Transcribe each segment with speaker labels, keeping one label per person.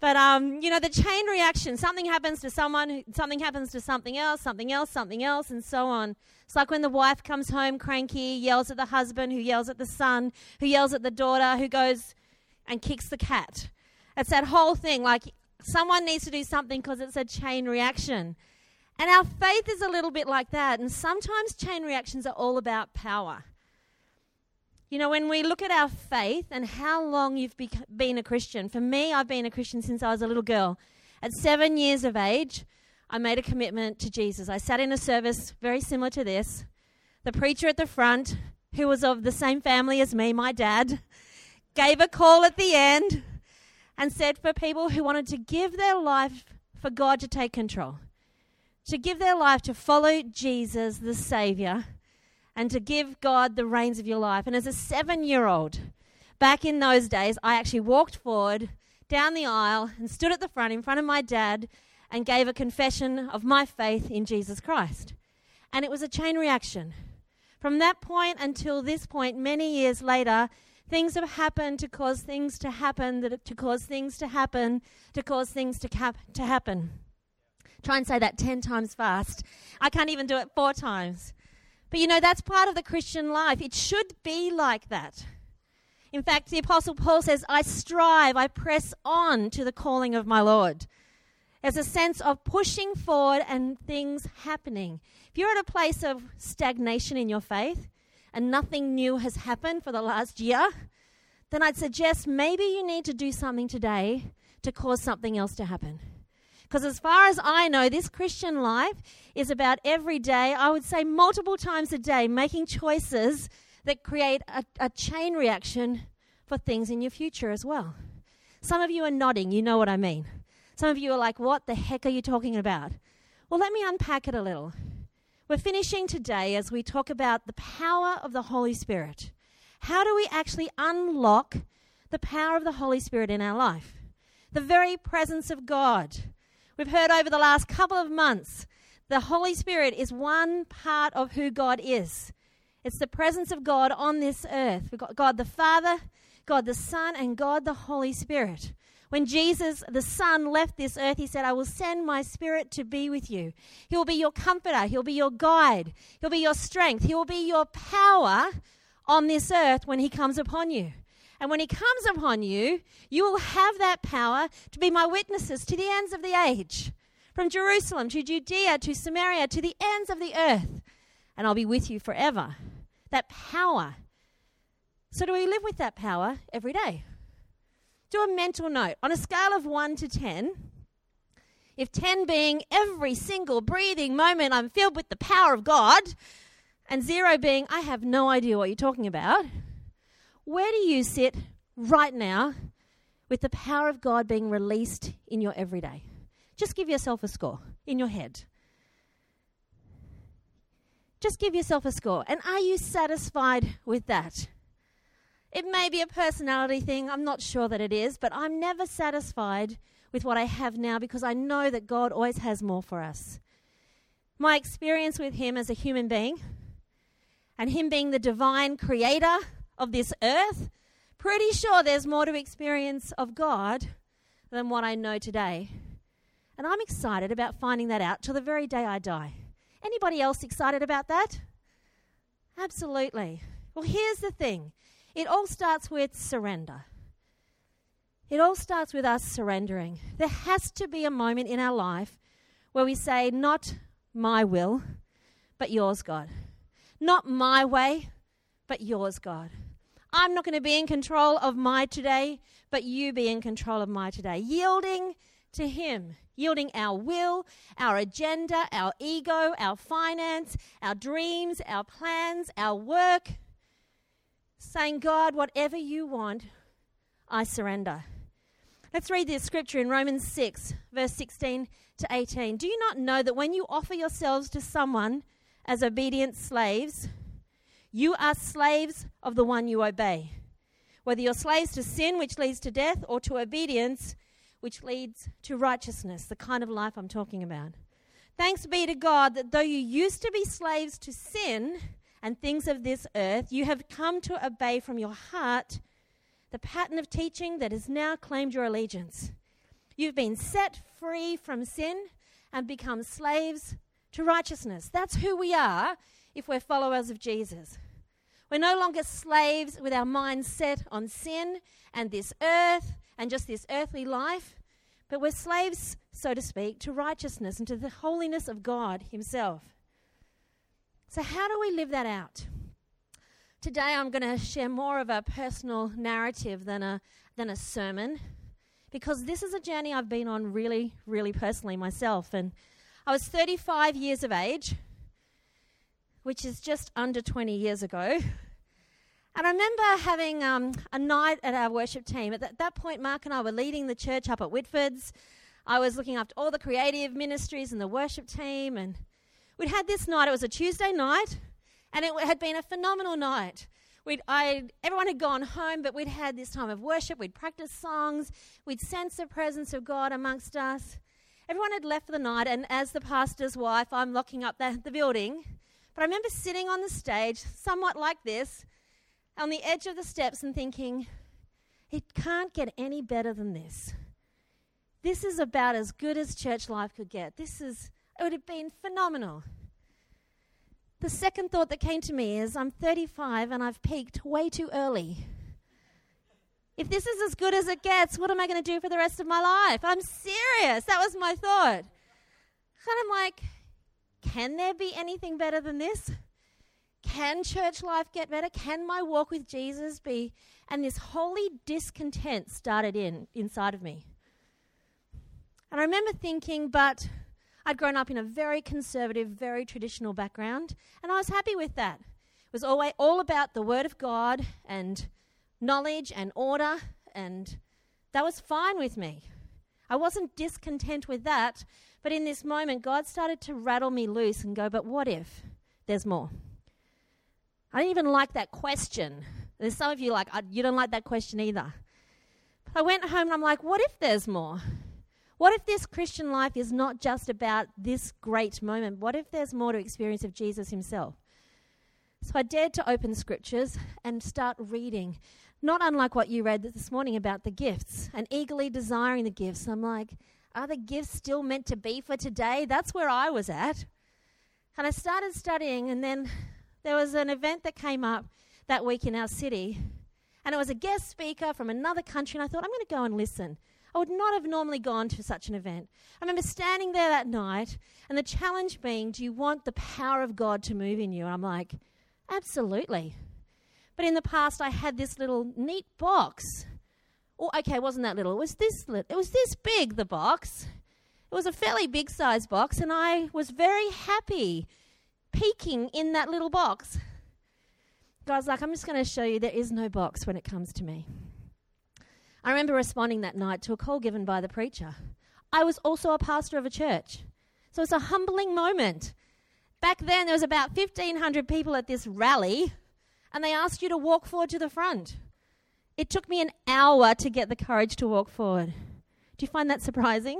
Speaker 1: But, the chain reaction, something happens to someone, something happens to something else, and so on. It's like when the wife comes home cranky, yells at the husband, who yells at the son, who yells at the daughter, who goes and kicks the cat. It's that whole thing, like someone needs to do something because it's a chain reaction. And our faith is a little bit like that. And sometimes chain reactions are all about power. When we look at our faith and how long you've been a Christian, for me, I've been a Christian since I was a little girl. At 7 years of age, I made a commitment to Jesus. I sat in a service very similar to this. The preacher at the front, who was of the same family as me, my dad, gave a call at the end and said for people who wanted to give their life for God to take control, to give their life to follow Jesus, the Savior, and to give God the reins of your life. And as a 7-year-old, back in those days, I actually walked forward down the aisle and stood at the front in front of my dad and gave a confession of my faith in Jesus Christ. And it was a chain reaction. From that point until this point, many years later, things have happened to cause things to happen, to cause things to happen, to cause things to happen. Try and say that 10 times fast. I can't even do it 4 times. But that's part of the Christian life. It should be like that. In fact, the Apostle Paul says, I strive, I press on to the calling of my Lord. There's a sense of pushing forward and things happening. If you're at a place of stagnation in your faith and nothing new has happened for the last year, then I'd suggest maybe you need to do something today to cause something else to happen. Because as far as I know, this Christian life is about every day, I would say multiple times a day, making choices that create a chain reaction for things in your future as well. Some of you are nodding, you know what I mean. Some of you are like, what the heck are you talking about? Well, let me unpack it a little. We're finishing today as we talk about the power of the Holy Spirit. How do we actually unlock the power of the Holy Spirit in our life? The very presence of God. We've heard over the last couple of months, the Holy Spirit is one part of who God is. It's the presence of God on this earth. We've got God the Father, God the Son, and God the Holy Spirit. When Jesus, the Son, left this earth, he said, I will send my Spirit to be with you. He will be your comforter. He'll be your guide. He'll be your strength. He will be your power on this earth when he comes upon you. And when he comes upon you, you will have that power to be my witnesses to the ends of the age. From Jerusalem to Judea to Samaria to the ends of the earth. And I'll be with you forever. That power. So do we live with that power every day? Do a mental note. On a scale of 1 to 10, if 10 being every single breathing moment I'm filled with the power of God, and 0 being I have no idea what you're talking about, where do you sit right now with the power of God being released in your everyday? Just give yourself a score in your head. Just give yourself a score. And are you satisfied with that? It may be a personality thing. I'm not sure that it is, but I'm never satisfied with what I have now because I know that God always has more for us. My experience with him as a human being and him being the divine creator of this earth, pretty sure there's more to experience of God than what I know today. And I'm excited about finding that out till the very day I die. Anybody else excited about that? Absolutely. Well, here's the thing. It all starts with surrender. It all starts with us surrendering. There has to be a moment in our life where we say, not my will, but yours, God. Not my way, but yours, God. I'm not going to be in control of my today, but you be in control of my today. Yielding to him. Yielding our will, our agenda, our ego, our finance, our dreams, our plans, our work. Saying, God, whatever you want, I surrender. Let's read this scripture in Romans 6, verse 16 to 18. Do you not know that when you offer yourselves to someone as obedient slaves, you are slaves of the one you obey? Whether you're slaves to sin, which leads to death, or to obedience, which leads to righteousness, the kind of life I'm talking about. Thanks be to God that though you used to be slaves to sin and things of this earth, you have come to obey from your heart the pattern of teaching that has now claimed your allegiance. You've been set free from sin and become slaves to righteousness. That's who we are if we're followers of Jesus. We're no longer slaves with our minds set on sin and this earth and just this earthly life, but we're slaves, so to speak, to righteousness and to the holiness of God himself. So how do we live that out? Today I'm going to share more of a personal narrative than a sermon, because this is a journey I've been on really, really personally myself. And I was 35 years of age, which is just under 20 years ago. And I remember having a night at our worship team. At that point, Mark and I were leading the church up at Whitford's. I was looking after all the creative ministries and the worship team. And we'd had this night. It was a Tuesday night, and it had been a phenomenal night. Everyone had gone home, but we'd had this time of worship. We'd practiced songs. We'd sensed the presence of God amongst us. Everyone had left for the night, and as the pastor's wife, I'm locking up the building. But I remember sitting on the stage, somewhat like this, on the edge of the steps and thinking, it can't get any better than this. This is about as good as church life could get. It would have been phenomenal. The second thought that came to me is I'm 35 and I've peaked way too early. If this is as good as it gets, what am I going to do for the rest of my life? I'm serious. That was my thought. And I'm like, can there be anything better than this? Can church life get better? Can my walk with Jesus be? And this holy discontent started inside of me. And I remember thinking, but I'd grown up in a very conservative, very traditional background, and I was happy with that. It was always all about the Word of God and knowledge and order, and that was fine with me. I wasn't discontent with that, but in this moment, God started to rattle me loose and go, but what if there's more? I didn't even like that question. There's some of you you don't like that question either. But I went home and I'm like, what if there's more? What if this Christian life is not just about this great moment? What if there's more to experience of Jesus himself? So I dared to open scriptures and start reading, not unlike what you read this morning about the gifts and eagerly desiring the gifts. I'm like, are the gifts still meant to be for today? That's where I was at. And I started studying, and then there was an event that came up that week in our city, and it was a guest speaker from another country, and I thought, I'm going to go and listen. I would not have normally gone to such an event. I remember standing there that night, and the challenge being, do you want the power of God to move in you? And I'm like, absolutely. But in the past, I had this little neat box. Oh, okay, it wasn't that little. It was this big, the box. It was a fairly big-sized box, and I was very happy peeking in that little box. God's like, I'm just going to show you there is no box when it comes to me. I remember responding that night to a call given by the preacher. I was also a pastor of a church. So it's a humbling moment. Back then, there was about 1,500 people at this rally, and they asked you to walk forward to the front. It took me an hour to get the courage to walk forward. Do you find that surprising?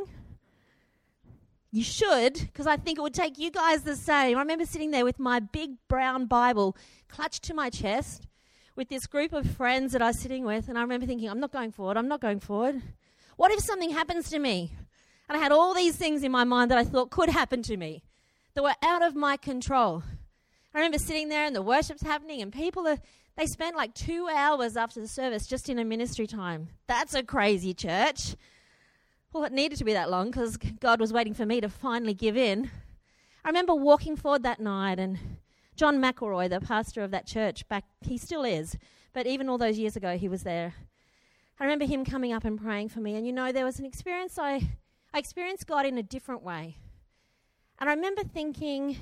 Speaker 1: You should, because I think it would take you guys the same. I remember sitting there with my big brown Bible clutched to my chest with this group of friends that I was sitting with, and I remember thinking, I'm not going forward. What if something happens to me? And I had all these things in my mind that I thought could happen to me that were out of my control. I remember sitting there and the worship's happening, and they spent like 2 hours after the service just in a ministry time. That's a crazy church. Well, it needed to be that long because God was waiting for me to finally give in. I remember walking forward that night, and John McElroy, the pastor of that church, he still is, but even all those years ago he was there. I remember him coming up and praying for me, and there was an experience, I experienced God in a different way. And I remember thinking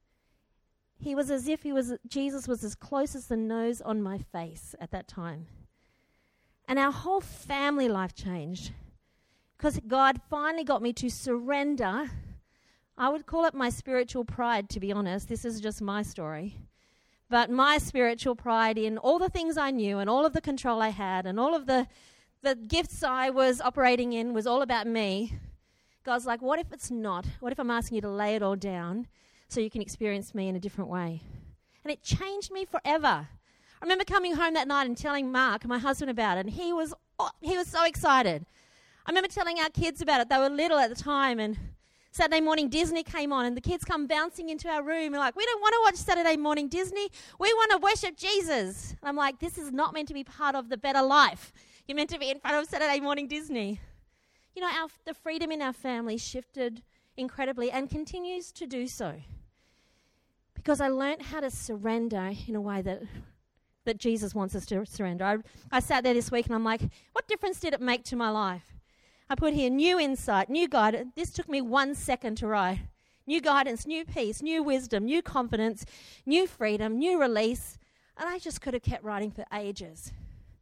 Speaker 1: he was as if Jesus was as close as the nose on my face at that time. And our whole family life changed because God finally got me to surrender. I would call it my spiritual pride, to be honest. This is just my story. But my spiritual pride in all the things I knew and all of the control I had and all of the gifts I was operating in was all about me. God's like, what if it's not? What if I'm asking you to lay it all down so you can experience me in a different way? And it changed me forever. I remember coming home that night and telling Mark, my husband, about it, and he was so excited. I remember telling our kids about it. They were little at the time, and Saturday morning Disney came on, and the kids come bouncing into our room and like, we don't want to watch Saturday morning Disney. We want to worship Jesus. And I'm like, this is not meant to be part of the better life. You're meant to be in front of Saturday morning Disney. You know, the freedom in our family shifted incredibly and continues to do so. Because I learned how to surrender in a way that Jesus wants us to surrender. I sat there this week and I'm like, what difference did it make to my life? I put here new insight, new guidance. This took me 1 second to write. New guidance, new peace, new wisdom, new confidence, new freedom, new release. And I just could have kept writing for ages.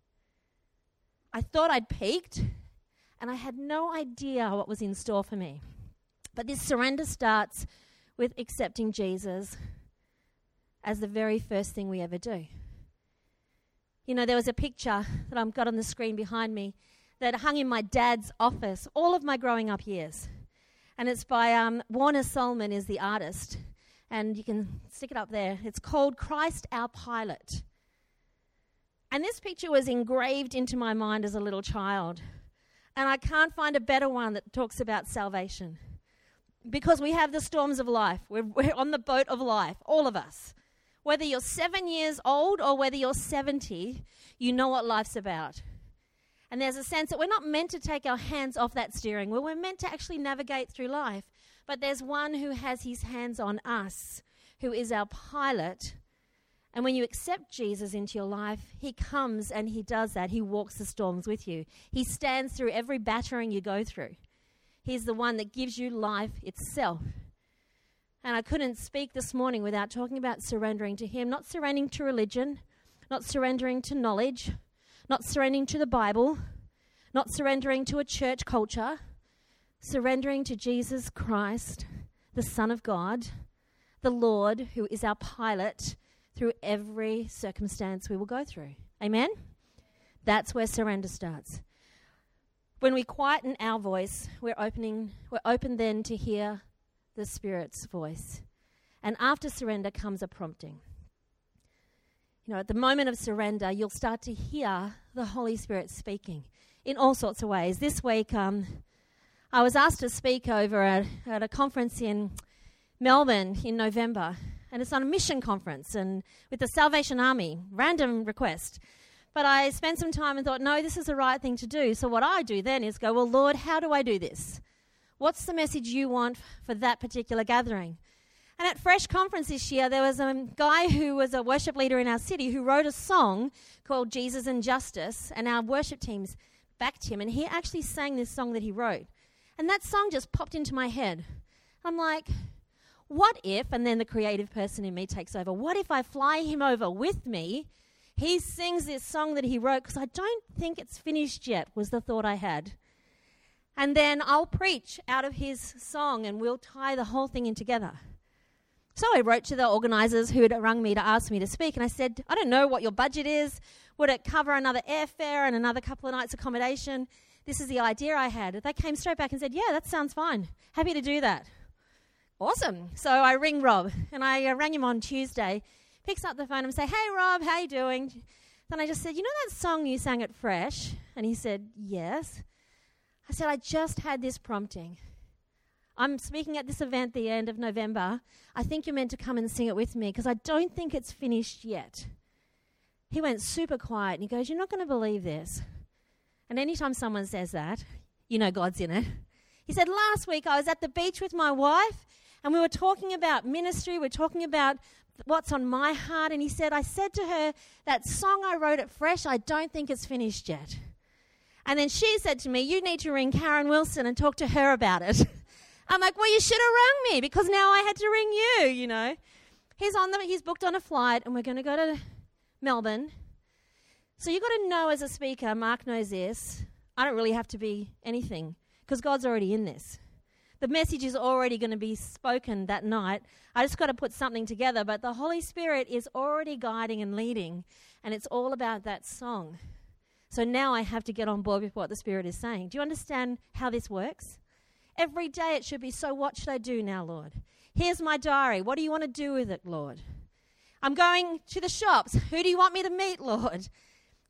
Speaker 1: I thought I'd peaked and I had no idea what was in store for me. But this surrender starts with accepting Jesus as the very first thing we ever do. You know, there was a picture that I've got on the screen behind me that hung in my dad's office all of my growing up years. And it's by Warner Solomon is the artist. And you can stick it up there. It's called Christ Our Pilot. And this picture was engraved into my mind as a little child. And I can't find a better one that talks about salvation. Because we have the storms of life. We're on the boat of life, all of us. Whether you're 7 years old or whether you're 70, you know what life's about. And there's a sense that we're not meant to take our hands off that steering wheel. We're meant to actually navigate through life. But there's one who has his hands on us, who is our pilot. And when you accept Jesus into your life, he comes and he does that. He walks the storms with you. He stands through every battering you go through. He's the one that gives you life itself. And I couldn't speak this morning without talking about surrendering to him, not surrendering to religion, not surrendering to knowledge, not surrendering to the Bible, not surrendering to a church culture, surrendering to Jesus Christ, the Son of God, the Lord, who is our pilot through every circumstance we will go through. Amen? That's where surrender starts. When we quieten our voice, we're open then to hear the Spirit's voice. And after surrender comes a prompting. You know, at the moment of surrender, you'll start to hear the Holy Spirit speaking in all sorts of ways. This week, I was asked to speak over at a conference in Melbourne in November. And it's on a mission conference and with the Salvation Army. Random request. But I spent some time and thought, no, this is the right thing to do. So what I do then is go, well, Lord, how do I do this? What's the message you want for that particular gathering? And at Fresh Conference this year, there was a guy who was a worship leader in our city who wrote a song called Jesus and Justice, and our worship teams backed him, and he actually sang this song that he wrote. And that song just popped into my head. I'm like, what if, and then the creative person in me takes over, what if I fly him over with me? He sings this song that he wrote, because I don't think it's finished yet, was the thought I had. And then I'll preach out of his song, and we'll tie the whole thing in together. So I wrote to the organisers who had rung me to ask me to speak, and I said, I don't know what your budget is. Would it cover another airfare and another couple of nights accommodation? This is the idea I had. They came straight back and said, yeah, that sounds fine. Happy to do that. Awesome. So I ring Rob, and I rang him on Tuesday, picks up the phone and say, hey, Rob, how you doing? Then I just said, you know that song you sang at Fresh? And he said, yes. I said, I just had this prompting. I'm speaking at this event at the end of November. I think you're meant to come and sing it with me because I don't think it's finished yet. He went super quiet and he goes, you're not going to believe this. And anytime someone says that, you know God's in it. He said, last week I was at the beach with my wife and we were talking about ministry. We're talking about what's on my heart. And he said, I said to her, that song I wrote at Fresh, I don't think it's finished yet. And then she said to me, you need to ring Karen Wilson and talk to her about it. I'm like, well, you should have rung me because now I had to ring you, you know. He's booked on a flight and we're going to go to Melbourne. So you've got to know as a speaker, Mark knows this, I don't really have to be anything because God's already in this. The message is already going to be spoken that night. I just got to put something together, but the Holy Spirit is already guiding and leading, and it's all about that song. So now I have to get on board with what the Spirit is saying. Do you understand how this works? Every day it should be, so what should I do now, Lord? Here's my diary. What do you want to do with it, Lord? I'm going to the shops. Who do you want me to meet, Lord?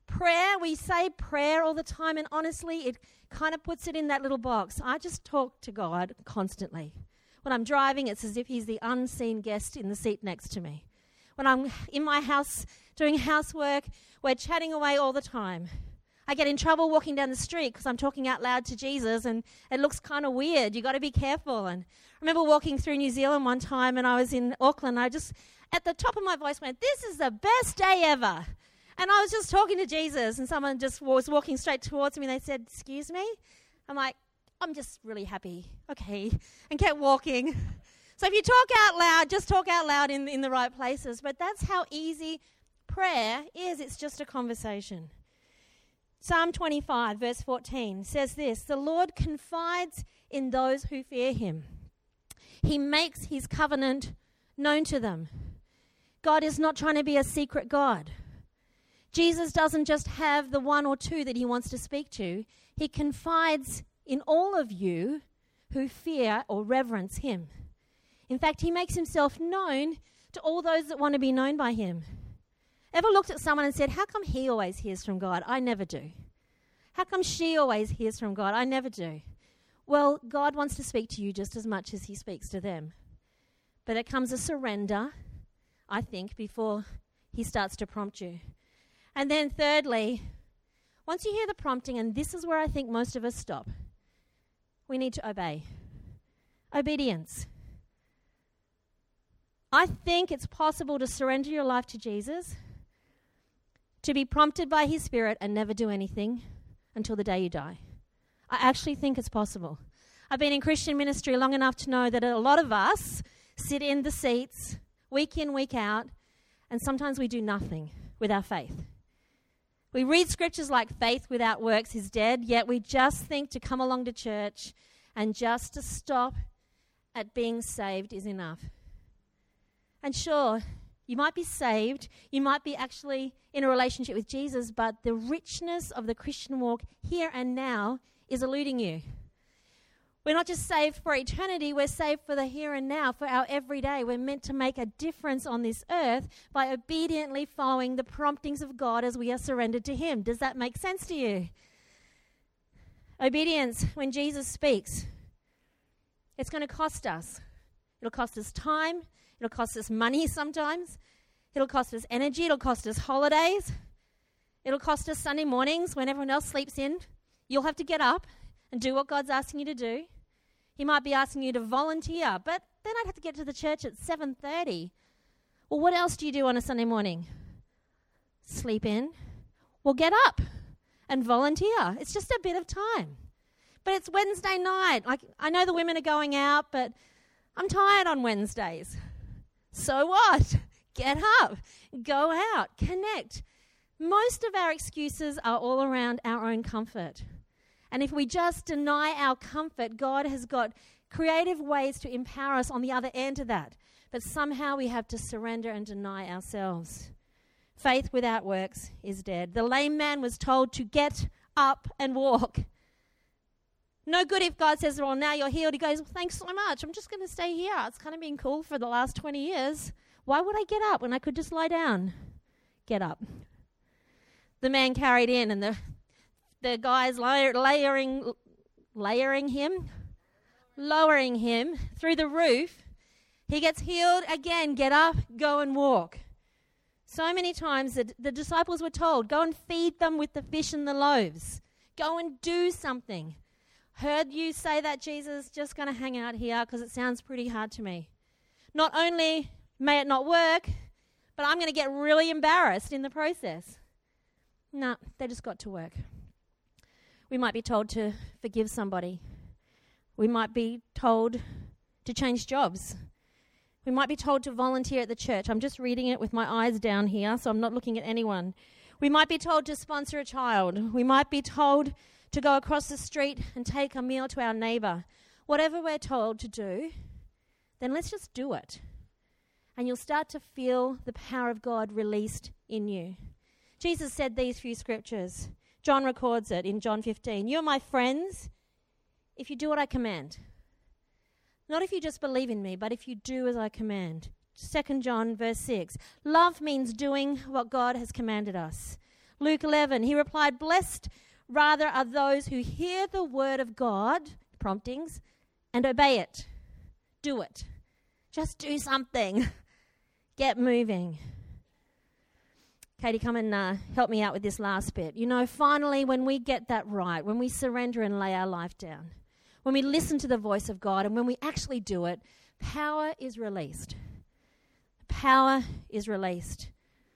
Speaker 1: Prayer, we say prayer all the time, and honestly, it kind of puts it in that little box. I just talk to God constantly. When I'm driving, it's as if he's the unseen guest in the seat next to me. When I'm in my house doing housework, we're chatting away all the time. I get in trouble walking down the street because I'm talking out loud to Jesus, and it looks kind of weird. You got to be careful. And I remember walking through New Zealand one time, and I was in Auckland. I just, at the top of my voice, went, "This is the best day ever." And I was just talking to Jesus, and someone just was walking straight towards me, and they said, "Excuse me?" I'm like, "I'm just really happy." Okay, and kept walking. So if you talk out loud, just talk out loud in the right places. But that's how easy prayer is. It's just a conversation. Psalm 25, verse 14 says this, "The Lord confides in those who fear him. He makes his covenant known to them." God is not trying to be a secret God. Jesus doesn't just have the one or two that he wants to speak to. He confides in all of you who fear or reverence him. In fact, he makes himself known to all those that want to be known by him. Ever looked at someone and said, "How come he always hears from God? I never do. How come she always hears from God? I never do." Well, God wants to speak to you just as much as he speaks to them. But there comes a surrender, I think, before he starts to prompt you. And then thirdly, once you hear the prompting, and this is where I think most of us stop, we need to obey. Obedience. I think it's possible to surrender your life to Jesus, to be prompted by his Spirit and never do anything until the day you die. I actually think it's possible. I've been in Christian ministry long enough to know that a lot of us sit in the seats week in, week out, and sometimes we do nothing with our faith. We read scriptures like faith without works is dead, yet we just think to come along to church and just to stop at being saved is enough. And sure, you might be saved, you might be actually in a relationship with Jesus, but the richness of the Christian walk here and now is eluding you. We're not just saved for eternity, we're saved for the here and now, for our everyday. We're meant to make a difference on this earth by obediently following the promptings of God as we are surrendered to him. Does that make sense to you? Obedience, when Jesus speaks, it's going to cost us. It'll cost us time. It'll cost us money sometimes. It'll cost us energy. It'll cost us holidays. It'll cost us Sunday mornings when everyone else sleeps in. You'll have to get up and do what God's asking you to do. He might be asking you to volunteer, but then I'd have to get to the church at 7:30. Well, what else do you do on a Sunday morning? Sleep in? Well, get up and volunteer. It's just a bit of time. But it's Wednesday night. Like, I know the women are going out, but I'm tired on Wednesdays. So what? Get up. Go out. Connect. Most of our excuses are all around our own comfort. And if we just deny our comfort, God has got creative ways to empower us on the other end of that. But somehow we have to surrender and deny ourselves. Faith without works is dead. The lame man was told to get up and walk. No good if God says, "Well, now you're healed." He goes, "Well, thanks so much. I'm just going to stay here. It's kind of been cool for the last 20 years. Why would I get up when I could just lie down?" Get up. The man carried in, and the guys lowering him through the roof. He gets healed again. Get up, go and walk. So many times the disciples were told, "Go and feed them with the fish and the loaves. Go and do something." Heard you say that, Jesus, just going to hang out here because it sounds pretty hard to me. Not only may it not work, but I'm going to get really embarrassed in the process. No, they just got to work. We might be told to forgive somebody. We might be told to change jobs. We might be told to volunteer at the church. I'm just reading it with my eyes down here, so I'm not looking at anyone. We might be told to sponsor a child. We might be told to go across the street and take a meal to our neighbour. Whatever we're told to do, then let's just do it. And you'll start to feel the power of God released in you. Jesus said these few scriptures. John records it in John 15. "You are my friends if you do what I command." Not if you just believe in me, but if you do as I command. 2 John verse 6. Love means doing what God has commanded us. Luke 11, he replied, "Blessed rather are those who hear the word of God," promptings, "and obey it." Do it. Just do something. Get moving. Katie, come and help me out with this last bit. You know, finally, when we get that right, when we surrender and lay our life down, when we listen to the voice of God, and when we actually do it, power is released. Power is released.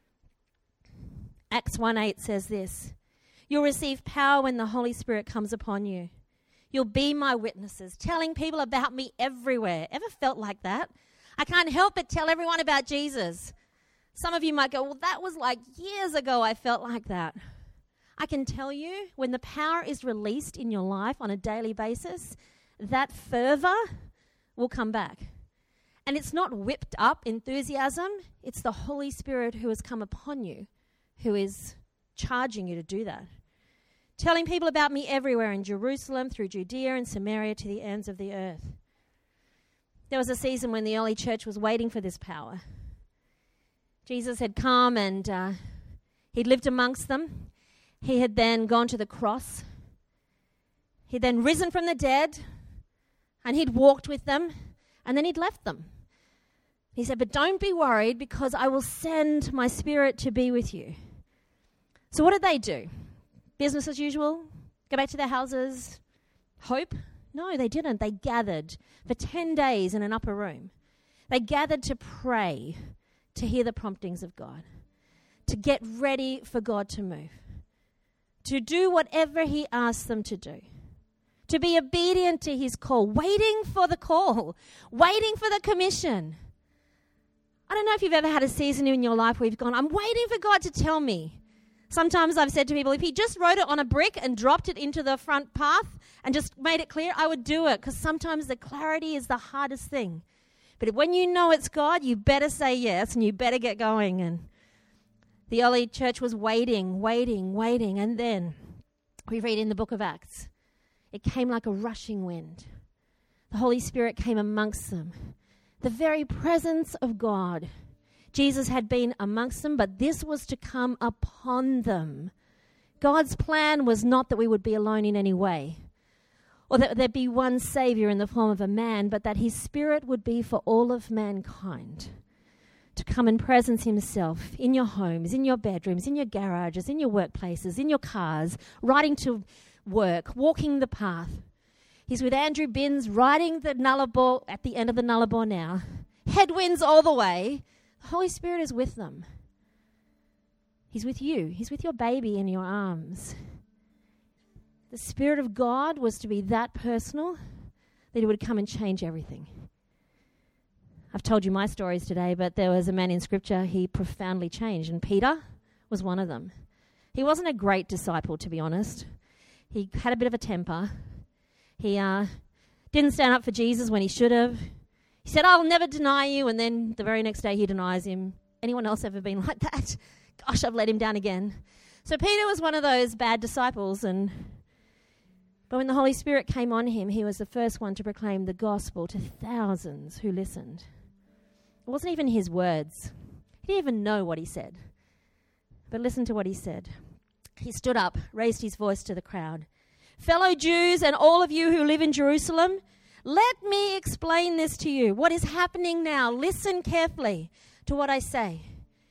Speaker 1: Acts 1:8 says this, "You'll receive power when the Holy Spirit comes upon you. You'll be my witnesses, telling people about me everywhere." Ever felt like that? I can't help but tell everyone about Jesus. Some of you might go, "Well, that was like years ago I felt like that." I can tell you, when the power is released in your life on a daily basis, that fervor will come back. And it's not whipped up enthusiasm. It's the Holy Spirit who has come upon you, who is charging you to do that. Telling people about me everywhere in Jerusalem, through Judea and Samaria to the ends of the earth. There was a season when the early church was waiting for this power. Jesus had come and he'd lived amongst them. He had then gone to the cross. He'd then risen from the dead, and he'd walked with them, and then he'd left them. He said, "But don't be worried, because I will send my Spirit to be with you." So what did they do? Business as usual? Go back to their houses? Hope? No, they didn't. They gathered for 10 days in an upper room. They gathered to pray, to hear the promptings of God, to get ready for God to move, to do whatever he asks them to do, to be obedient to his call, waiting for the call, waiting for the commission. I don't know if you've ever had a season in your life where you've gone, "I'm waiting for God to tell me." Sometimes I've said to people, if he just wrote it on a brick and dropped it into the front path and just made it clear, I would do it, because sometimes the clarity is the hardest thing. But when you know it's God, you better say yes, and you better get going. And the early church was waiting. And then we read in the book of Acts, it came like a rushing wind. The Holy Spirit came amongst them. The very presence of God. Jesus had been amongst them, but this was to come upon them. God's plan was not that we would be alone in any way, or that there'd be one Savior in the form of a man, but that his Spirit would be for all of mankind, to come and presence himself in your homes, in your bedrooms, in your garages, in your workplaces, in your cars, riding to work, walking the path. He's with Andrew Binns riding the Nullarbor at the end of the Nullarbor now. Headwinds all the way. The Holy Spirit is with them. He's with you. He's with your baby in your arms. The Spirit of God was to be that personal that he would come and change everything. I've told you my stories today, but there was a man in Scripture he profoundly changed, and Peter was one of them. He wasn't a great disciple, to be honest. He had a bit of a temper. He didn't stand up for Jesus when he should have. He said, "I'll never deny you," and then the very next day he denies him. Anyone else ever been like that? Gosh, I've let him down again. So Peter was one of those bad disciples, but when the Holy Spirit came on him, he was the first one to proclaim the gospel to thousands who listened. It wasn't even his words. He didn't even know what he said. But listen to what he said. He stood up, raised his voice to the crowd. "Fellow Jews and all of you who live in Jerusalem, let me explain this to you. What is happening now? Listen carefully to what I say.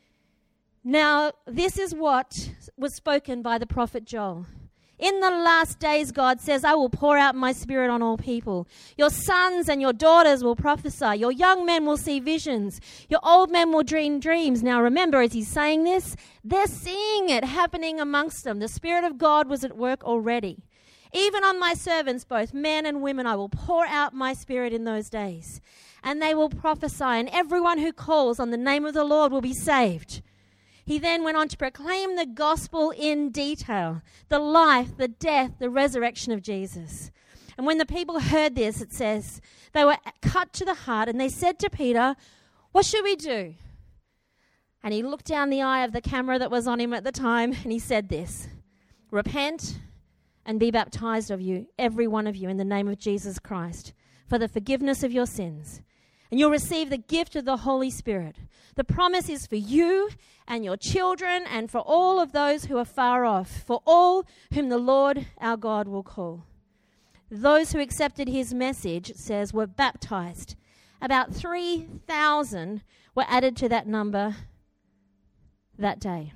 Speaker 1: Now, this is what was spoken by the prophet Joel. In the last days, God says, I will pour out my Spirit on all people. Your sons and your daughters will prophesy. Your young men will see visions. Your old men will dream dreams. Now remember, as he's saying this, they're seeing it happening amongst them. The Spirit of God was at work already. Even on my servants, both men and women, I will pour out my Spirit in those days. And they will prophesy, and everyone who calls on the name of the Lord will be saved. He then went on to proclaim the gospel in detail, the life, the death, the resurrection of Jesus. And when the people heard this, it says, they were cut to the heart, and they said to Peter, what should we do? And he looked down the eye of the camera that was on him at the time, and he said this, repent and be baptized of you, every one of you, in the name of Jesus Christ, for the forgiveness of your sins. and you'll receive the gift of the Holy Spirit. The promise is for you and your children and for all of those who are far off, for all whom the Lord our God will call. Those who accepted his message, it says, were baptized. About 3,000 were added to that number that day.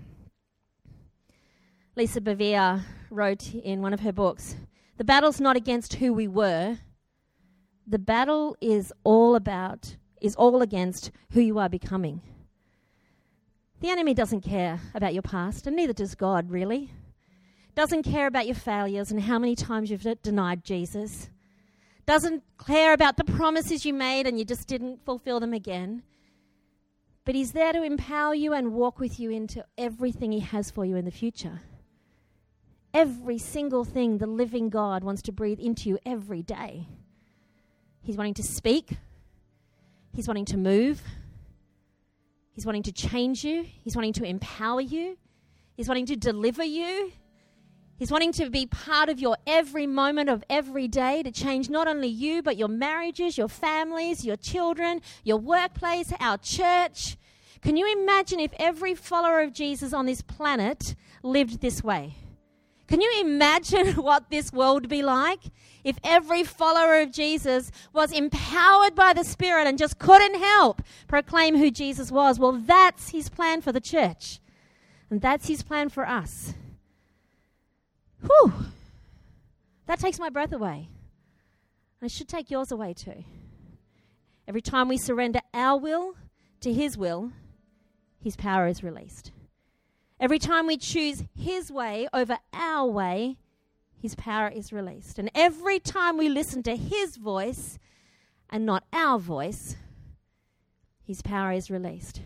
Speaker 1: Lisa Bevere wrote in one of her books, "The battle's not against who we were. The battle is all against who you are becoming." The enemy doesn't care about your past, and neither does God, really. Doesn't care about your failures and how many times you've denied Jesus. Doesn't care about the promises you made and you just didn't fulfill them again. But he's there to empower you and walk with you into everything he has for you in the future. Every single thing the living God wants to breathe into you every day. He's wanting to speak. He's wanting to move. He's wanting to change you. He's wanting to empower you. He's wanting to deliver you. He's wanting to be part of your every moment of every day, to change not only you, but your marriages, your families, your children, your workplace, our church. Can you imagine if every follower of Jesus on this planet lived this way? Can you imagine what this world would be like if every follower of Jesus was empowered by the Spirit and just couldn't help proclaim who Jesus was? Well, that's his plan for the church. And that's his plan for us. Whew. That takes my breath away. And it should take yours away too. Every time we surrender our will to his will, his power is released. Every time we choose his way over our way, his power is released. And every time we listen to his voice and not our voice, his power is released.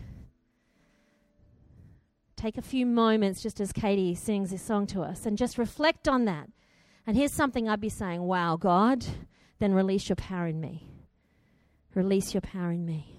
Speaker 1: Take a few moments just as Katie sings this song to us and just reflect on that. And here's something I'd be saying, wow, God, then release your power in me. Release your power in me.